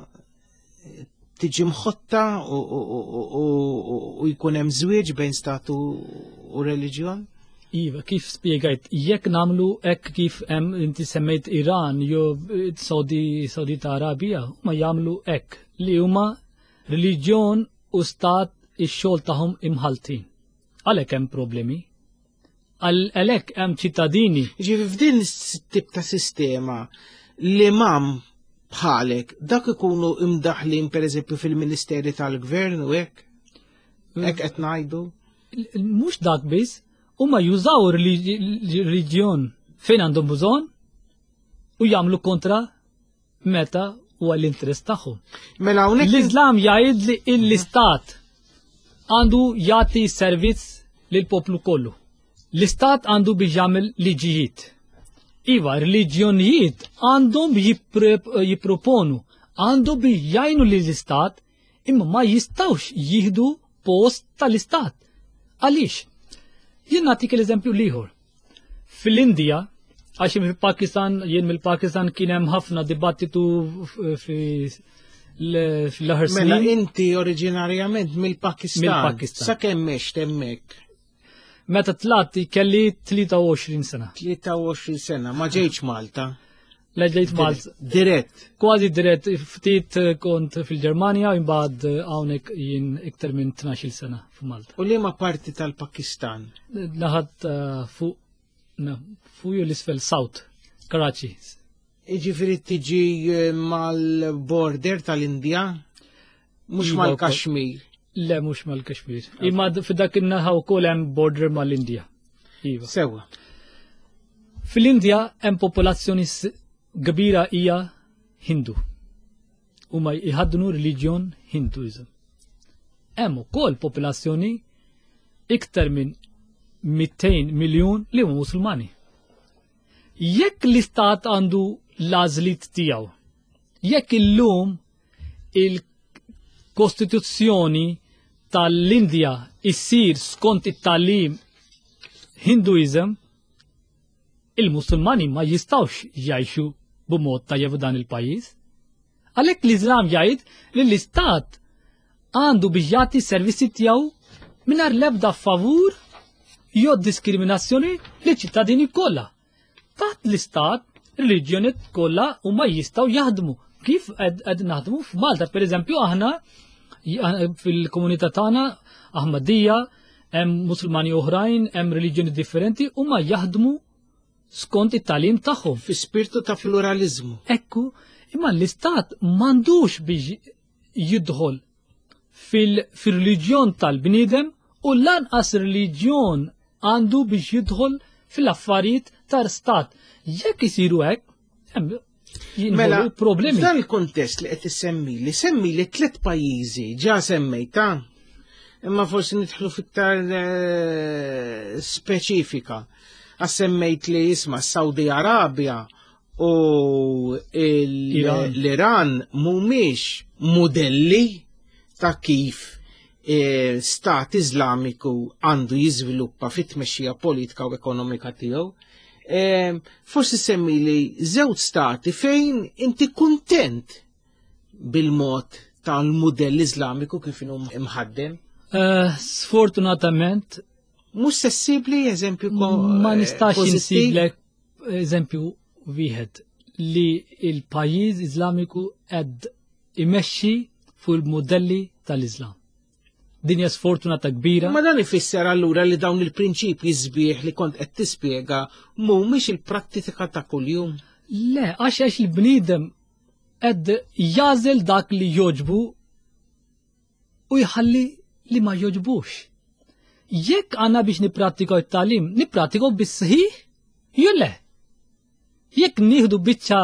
S2: tiġi mħotta u jkun hemm żwieġ bejn stat u reliġjon?
S3: Iva, kif spjegajt, jekk nagħmlu hekk kif hemm inti semmejt Iran jew Sawdita Arabija, huma jagħmlu hekk li huma reliġjon u stat ix-xogħol tagħhom imħaltin. Għalhekk hemm problemi. Għalhekk hemm ċittadini.
S2: Ġifi f'din tip ta' sistema l-imam bħalek dak ikunu imdaħlin pereżempju fil-Ministeri tal-Gvern u hekk? Hekk qed ngħidu?
S3: Mhux dak biss, huma jużaw reliġjon fejn għandhom bżonn u jagħmlu kontra meta huwa l-interess tagħhom.
S2: Mela hawnhekk
S3: l-Islam jgħid li l-istat għandu jagħti servizz lil poplu kollu. L-istat għandu biex jagħmel liġijiet. Iva, reliġjonijiet għandhom jipproponu, għandhom biex jgħinu lill-istat, imma ma jistawx jieħdu post tal-istat. Għaliex? Jien nagħtik l-eżempju liħor. Fil-Indija, għax fil-Pakistan, jien mill-Pakistan kien hemm ħafna dibattitu fil-aħħar snin.
S2: Mela inti oriġinarjament mill-Pakistan. Sakemm mex hemmhekk.
S3: Meta tlati kelli 23 sena.
S2: 23 sena, ma ġejtx Malta.
S3: La ġejt Malta.
S2: Dirett.
S3: Kważi dirett, ftit kont fil-Ġermanja u mbagħad hawnhekk jien iktar minn 12 sena f'Malta.
S2: U liema parti tal-Pakistan?
S3: Naħat fuq l-isfel South, Karachi.
S2: Jiġifieri tiġi mal-border tal-Indja? Mhux mal-Kashmir?
S3: Le, mhux mal-Kashmir. Imma f'dak in-naħa wkoll hemm border mal-Indja. Iva.
S2: Sewa.
S3: Fil-Indja hemm popolazzjoni kbira hija Hindu. Huma jħaddnu reliġjon Hinduism. Hemm ukoll popolazzjoni iktar minn 200 miljun li huma Musulmani. Jekk l-istat għandu l-għażliet tiegħu, jekk illum il-Kostituzzjoni tal-Indja issir skont it-talim Hinduism, il-Musulmani ma jistawx jgħixu b'mod tajjeb dan il-pajjiż. Għalhekk l-Iżlam jgħid li l-Istat għandu biex jagħti s-servizzi tiegħu mingħajr l-ebda favur jew diskriminazzjoni li ċittadini kollha. Taħt l-Istat, reliġjonijiet kollha huma jistgħu jaħdmu. Kif qed naħdmu f'Malta, pereżempju aħna fil-komunità tagħna Ahmadija, hemm Musulmani oħrajn, hemm reliġjoni differenti huma jaħdmu skont it-talim tagħhom.
S2: Fi spirtu ta' pluralizmu.
S3: Ekku, imma l-Istat m'għandux biex jidħol fil-reliġjon tal-bniedem u lanqas reliġjon għandu biex jidħol fil-affarijiet tal-Stat. Jekk isiru hekk,
S2: Mela,
S3: problemi.
S2: f'dan il-kontest li qed semmi li 3 pajjiżi ġa semmejta, imma forsi nidħlu fiktar speċifika. Semmejt li jisma' Saudi Arabia u l-Iran mhumiex modelli ta' kif stat Iżlamiku għandu jiżviluppa fit-tmexxija politika u ekonomika tiegħu. Forsi semmi li żewġ stati fejn inti kuntent bil-mod tal-modell Iżlamiku kif inhu imħaddem?
S3: Sfortunatament
S2: mhux sessibbli eżempju
S3: ma nistax insiblek eżempju wieħed li il-pajjiż Iżlamiku qed imexxi fuq il-modelli tal-Iżlam. Dinja sfortunata kbira.
S2: Ma dan ifisser allura li dawn il-prinċipji sbieħ li kont qed tispjega mhumiex il-prattika ta' kuljum.
S3: Le, għax il-bniedem qed jażel dak li joġbu u jħalli li ma joġbux. Jekk għandna biex nippratikaw it-talim, nippratikaw bis-sħiħ jew le. Jekk nieħdu biċċa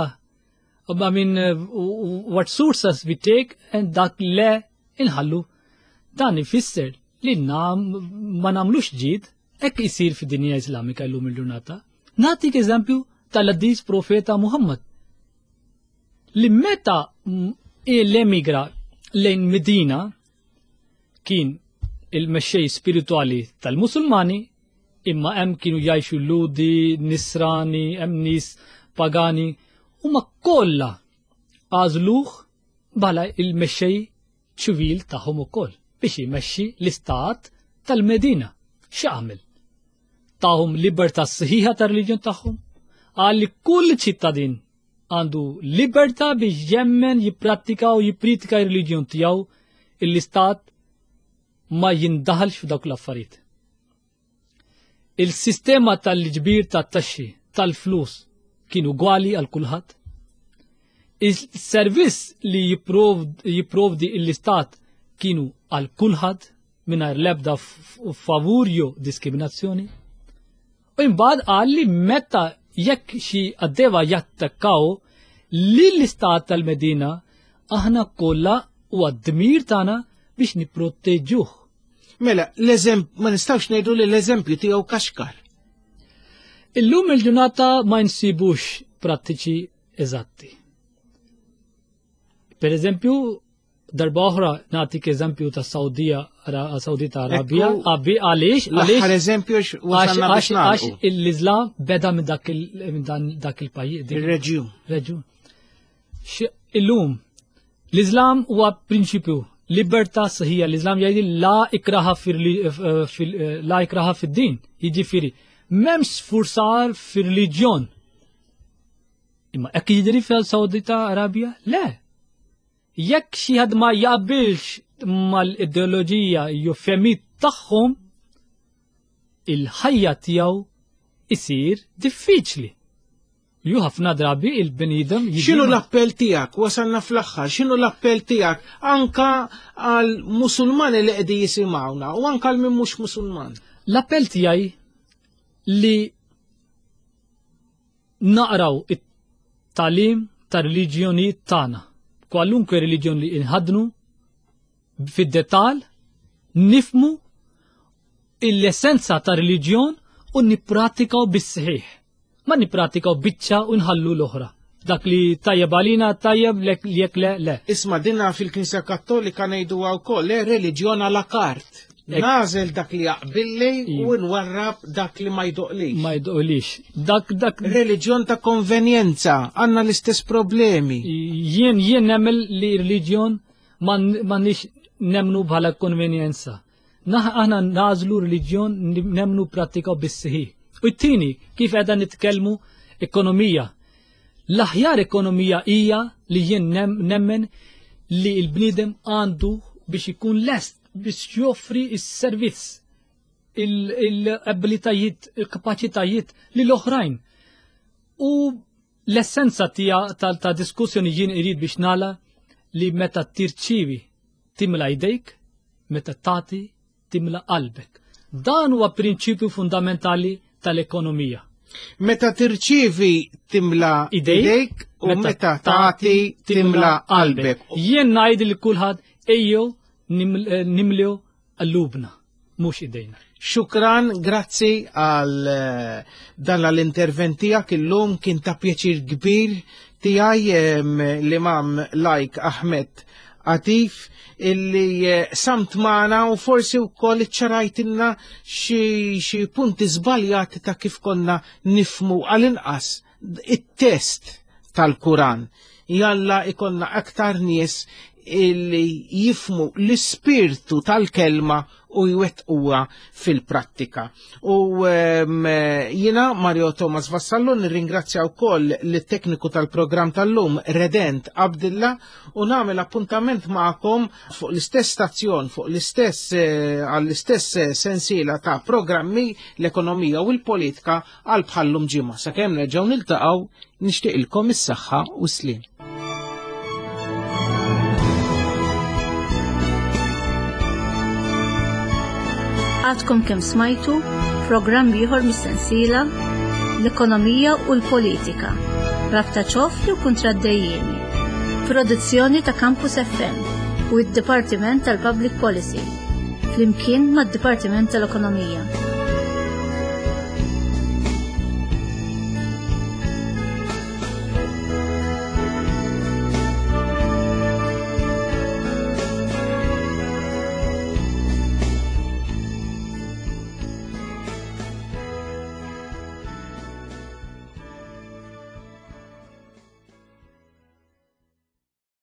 S3: what sources we take and dak le inħallu. Dan ifisser li ma nagħmlux ġid hekk isir fid-dinja Iżlamika llum il-ġurnata. Nagħtik eżempju tal-Qaddiż Profeta Muhammad li meta l-emigra lejn Medina kien il-mexxej spirituali tal-Musulmani, imma hemm kienu jgħixu ludi, nisrani, hemm nies pagani, huma kollha għażluh bħala il-mexxej ċivil tagħhom ukoll biex jmexxi l-istat tal-Medina. X'għamel? Tagħhom libertà sħiħa tar-reliġjon tagħhom, għal li kull ċittadin għandu libertà biex jemmen jipprattika u jippritika r-reliġjon tiegħu, l-istat ma jindaħalx f'dawk l-affarijiet. Il-sistema tal-ġbir tat-taxxi tal-flus kienu gwali għal kulħadd. Il-servizz li jipprovdi l-istat kienu għal kulħadd mingħajr l-ebda favur jew diskriminazzjoni. U imbagħad qal li meta jekk xi għaddeva jattakkaw lill-istat tal-Medina aħna kollha huwa d-dmir tagħna biex nipproteġġuh.
S2: Mela, ma nistgħux ngħidu li l-eżempju tiegħu kaxkar.
S3: Illum il-ġurnata ma nsibux prattiċi eżatti. Per eżempju, darba oħra nagħtik eżempju ta' Sawdita Arabja, għaliex
S2: l-aħħar eżempju wasalna biex nagħlqu.
S3: Għax l-Iżlam beda minn dak il-pajjiż.
S2: Ir-reġjun.
S3: Illum l-Iżlam huwa prinċipju libertà sħiħa. L-Iżlam jgħid la ikraha fid-din, jiġifieri m'hemmx sfurzar fir-reliġjon. Imma hekk jiġri fil-Sawdita Arabja? Le. Jekk xi ħadd ma jaqbilx mal-ideoloġija jew fehmiet tagħhom, il-ħajja tiegħu isir diffiċli. Ju ħafna drabi il-bniedem
S2: X'inhu l-appell tiegħek? Wasalna fl-aħħar, x'inhu l-appell tiegħek anka għal Musulmani li qegħdin jisimgħuna u anka għal min mhux Musulman?
S3: L-appell tiegħi li naqraw it-talim tar-reliġjonijiet tagħna. Kwalunkwe reliġjon li inħadnu fid-detal nifmu l-essenza ta' reliġjon u nippratikaw bis-sħiħ. Ma nippratikaw biċċa u nħallu l-oħra. dak li tajjeb għalina tajjeb jekk le.
S2: Isma dinna fil-Knisja Kattolika ngħidu wkoll reliġjon à la carte. Nażel dak li jaqbilli u nwarrab dak li ma jdoqlix.
S3: Ma jdoqlix. Dak
S2: reliġjon ta' konvenjenza, għandna l-istess problemi.
S3: Jien nemmel li reliġjon ma nix nemnu bħala konvenjenza. Aħna nażlu reliġjon nemnu pratika bis-sħiħ. U t-tieni kif qiegħda nitkellmu ekonomija. L-aħjar ekonomija hija li jien nemmen li l-bniedem għandu biex ikun lest biex joffri il-servizz, il-abilitajiet, il-kapacitajiet li l-oħrajn. U l-essenza ta' diskussjoni jien irid biex nala li meta tirċivi timla idejk, meta tagħti timla qalbek. Dan huwa prinċipju fundamentali tal-ekonomija.
S2: Meta tirċivi timla idejk u meta tagħti timla qalbek.
S3: Jien ngħid li kulħadd ejjew nimlew qallubna, mhux idejna.
S2: Xukran, grazzi għal dan l-intervent tiegħek illum kien ta' pjaċir kbir tiegħi l-Imam Laik Ahmed Atif illi samt magħna u forsi wkoll iċċarajtilna xi punti żbaljati ta' kif konna nifmu għall-inqas it-test tal-Quran. Jalla ikonna aktar nies illi jifmu l-ispirtu tal-kelma u jwettquha fil-prattika. U jina Mario Thomas Vassallo nirringrazzja wkoll l-tekniku tal-programm tal-lum Redent Abdillah u nagħmel appuntament magħkom fuq l-istess stazzjon, fuq l-istess għall-istess sensiela ta' programmi l-ekonomija u l-politika għal bħallum ġimgħa. Sakemm nerġgħu niltaqgħu nixtieqilkom is-saħħa u s-slim.
S1: Għadkom kem smajtu program ieħor mis-sensiela l-ekonomija u l-politika. Rabta ċofli u kontraddejjeni. Produzzjoni ta' Campus FM u d-Dipartiment tal-Public Policy flimkien mad-Dipartiment tal-Ekonomija.